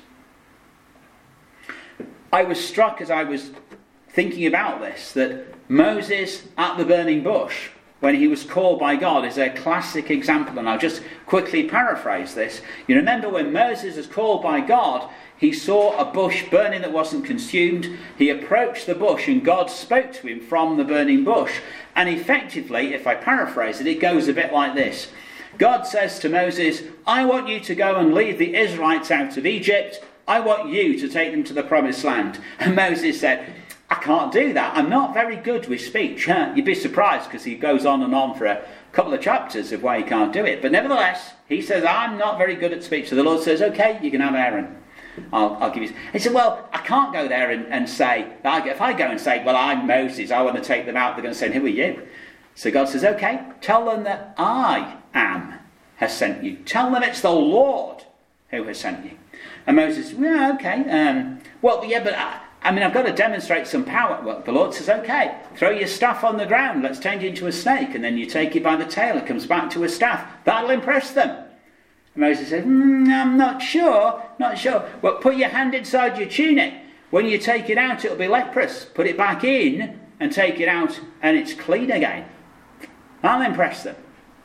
I was struck as I was thinking about this that Moses at the burning bush, when he was called by God, is a classic example. And I'll just quickly paraphrase this. You remember when Moses was called by God, he saw a bush burning that wasn't consumed. He approached the bush and God spoke to him from the burning bush. And effectively, if I paraphrase it, it goes a bit like this. God says to Moses, I want you to go and lead the Israelites out of Egypt. I want you to take them to the promised land. And Moses said, I can't do that. I'm not very good with speech. You'd be surprised because he goes on and on for a couple of chapters of why he can't do it. But nevertheless, he says, I'm not very good at speech. So the Lord says, okay, you can have Aaron. I'll give you. He said, well, I can't go there and say, if I go and say, well, I'm Moses, I want to take them out, they're going to say, who are you? So God says, okay, tell them that I am has sent you. Tell them it's the Lord who has sent you. And Moses, yeah, okay. But I've got to demonstrate some power. Well, the Lord says, okay, throw your staff on the ground. Let's change it into a snake. And then you take it by the tail. It comes back to a staff. That'll impress them. And Moses said, I'm not sure. Well, put your hand inside your tunic. When you take it out, it'll be leprous. Put it back in and take it out and it's clean again. That'll impress them.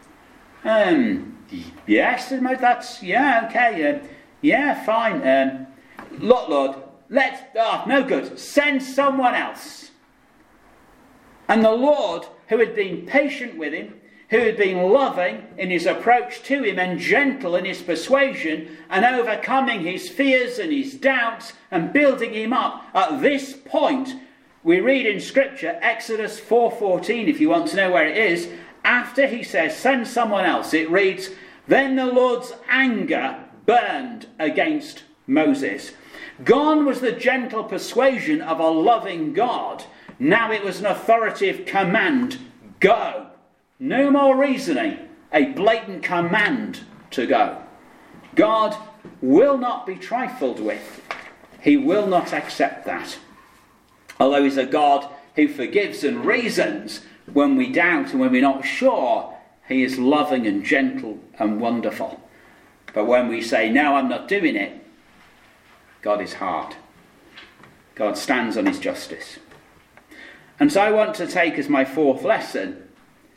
Yes, Moses, okay. Fine. Look, Lord, no good. Send someone else. And the Lord, who had been patient with him, who had been loving in his approach to him and gentle in his persuasion and overcoming his fears and his doubts and building him up, at this point, we read in Scripture, Exodus 4:14, if you want to know where it is, after he says, send someone else, it reads, then the Lord's anger burned against Moses. Gone was the gentle persuasion of a loving God. Now it was an authoritative command. Go. no more reasoning, a blatant command to go. God will not be trifled with. He will not accept that. Although he's a God who forgives and reasons when we doubt and when we're not sure, he is loving and gentle and wonderful. But when we say, no, I'm not doing it, God is hard. God stands on his justice. And so I want to take as my fourth lesson,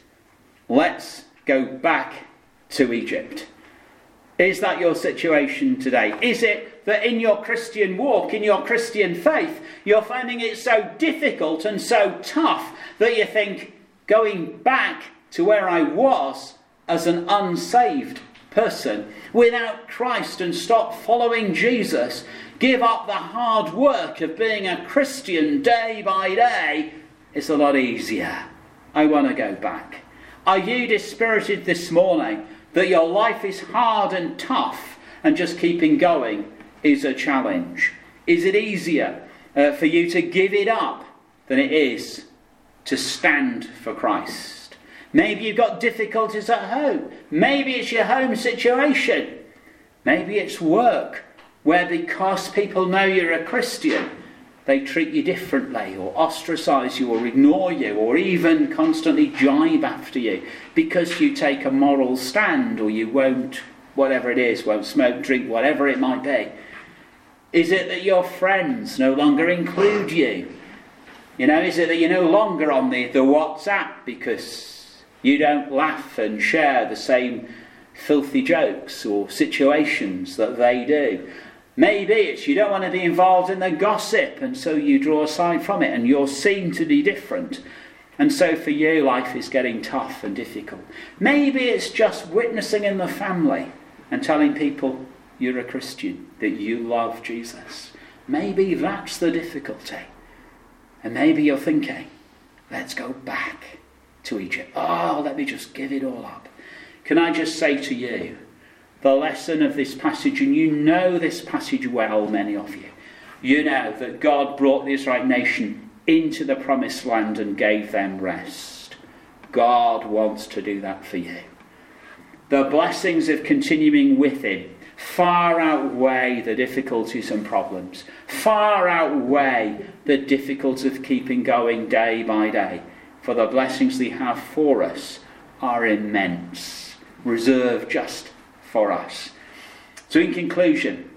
let's go back to Egypt. Is that your situation today? Is it that in your Christian walk, in your Christian faith, you're finding it so difficult and so tough that you think, going back to where I was as an unsaved person, without Christ, and stop following Jesus, give up the hard work of being a Christian day by day, it's a lot easier. I want to go back. Are you dispirited this morning that your life is hard and tough and just keeping going is a challenge? Is it easier for you to give it up than it is to stand for Christ? Maybe you've got difficulties at home. Maybe it's your home situation. Maybe it's work where because people know you're a Christian, they treat you differently or ostracise you or ignore you or even constantly jibe after you because you take a moral stand, or you won't, whatever it is, won't smoke, drink, whatever it might be. Is it that your friends no longer include you? Is it that you're no longer on the WhatsApp because you don't laugh and share the same filthy jokes or situations that they do? Maybe it's you don't want to be involved in the gossip, and so you draw aside from it, and you're seen to be different. And so for you, life is getting tough and difficult. Maybe it's just witnessing in the family and telling people you're a Christian, that you love Jesus. Maybe that's the difficulty. And maybe you're thinking, let's go back to Egypt. Oh, let me just give it all up. Can I just say to you, the lesson of this passage, and you know this passage well, many of you. You know that God brought the Israelite nation into the promised land and gave them rest. God wants to do that for you. The blessings of continuing with him far outweigh the difficulties and problems, far outweigh the difficulties of keeping going day by day. For the blessings they have for us are immense, reserved just for us. So in conclusion,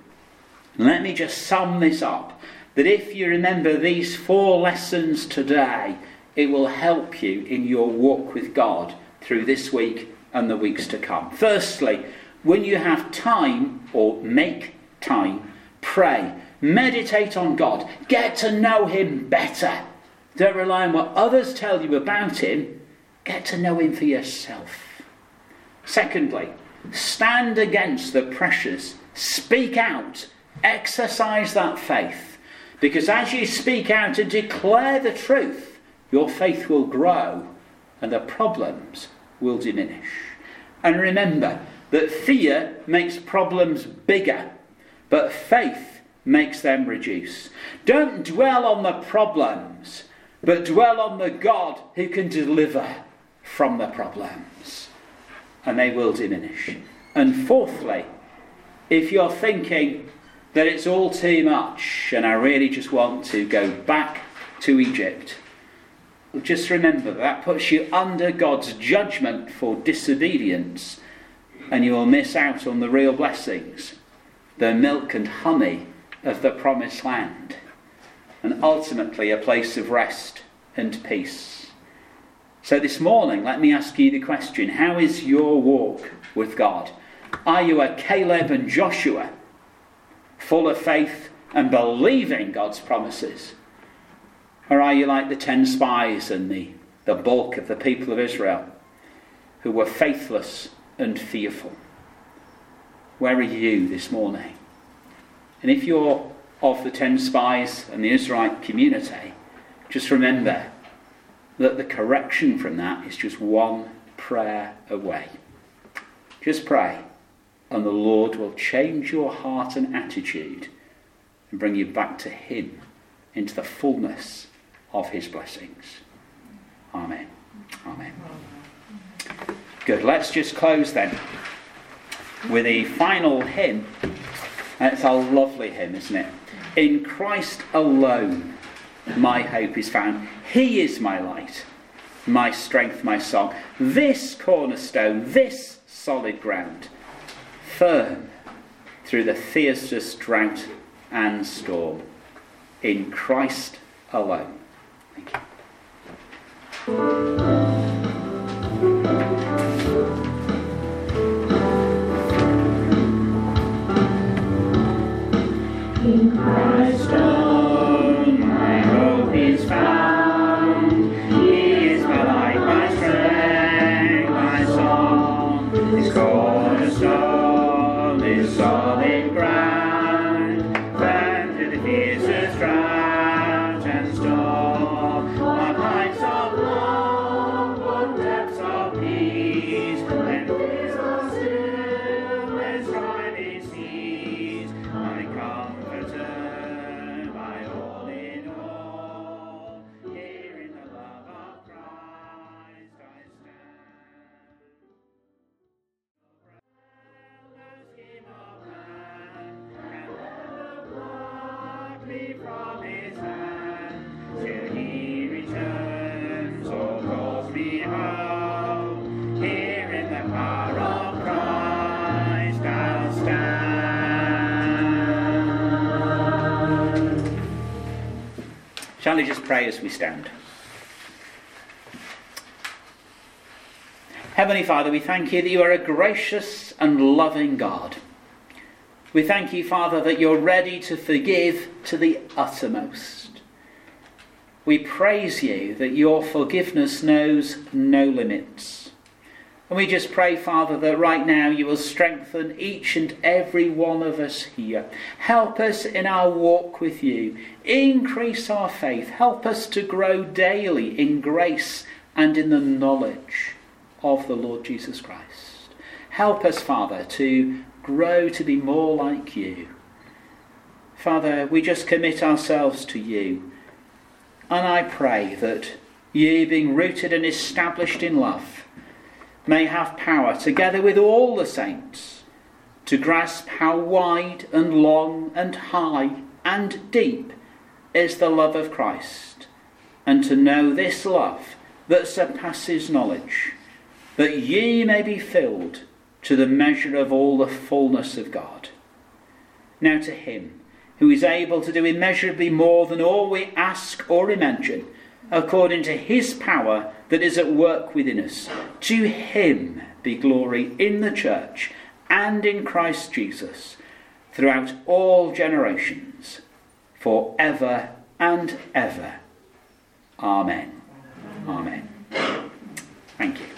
let me just sum this up, that if you remember these 4 lessons today, it will help you in your walk with God through this week and the weeks to come. Firstly, when you have time, or make time, pray, meditate on God, get to know him better. Don't rely on what others tell you about him, get to know him for yourself. Secondly, stand against the pressures, speak out, exercise that faith, because as you speak out and declare the truth, your faith will grow and the problems will diminish. And remember that fear makes problems bigger, but faith makes them reduce. Don't dwell on the problems, but dwell on the God who can deliver from the problems, and they will diminish. And fourthly, if you're thinking that it's all too much and I really just want to go back to Egypt, just remember that puts you under God's judgment for disobedience, and you will miss out on the real blessings, the milk and honey of the promised land, and ultimately a place of rest and peace. So this morning, let me ask you the question, how is your walk with God? Are you a Caleb and Joshua, full of faith and believing God's promises? Or are you like the 10 spies and the bulk of the people of Israel, who were faithless and fearful? Where are you this morning? And if you're of the 10 spies and the Israelite community, just remember that the correction from that is just one prayer away. Just pray, and the Lord will change your heart and attitude and bring you back to him into the fullness of his blessings. Amen. Amen. Good. Let's just close then with a final hymn. It's a lovely hymn, isn't it? In Christ alone my hope is found. He is my light, my strength, my song. This cornerstone, this solid ground, firm through the fiercest drought and storm. In Christ alone. Thank you. In Christ alone my hope is found. He is my light, my strength, my song. His cornerstone is solid ground, firm through the fiercest drought and storm. On heights of love, on depths of peace, when fears are still, when strife is ceased, my comforter, my all in all. Here in the love of Christ I stand. Him of man, and never pluck me from his hand, till he returns or calls me home. Here in the power of Christ I'll stand. Shall we just pray as we stand? Heavenly Father, we thank you that you are a gracious and loving God. We thank you, Father, that you're ready to forgive to the uttermost. We praise you that your forgiveness knows no limits. And we just pray, Father, that right now you will strengthen each and every one of us here. Help us in our walk with you. Increase our faith. Help us to grow daily in grace and in the knowledge of the Lord Jesus Christ. Help us, Father, to grow to be more like you. Father, we just commit ourselves to you. And I pray that you, being rooted and established in love, may have power, together with all the saints, to grasp how wide and long and high and deep is the love of Christ, and to know this love that surpasses knowledge, that ye may be filled to the measure of all the fullness of God. Now to him who is able to do immeasurably more than all we ask or imagine, according to his power that is at work within us, to him be glory in the church and in Christ Jesus throughout all generations, for ever and ever. Amen. Amen. Thank you.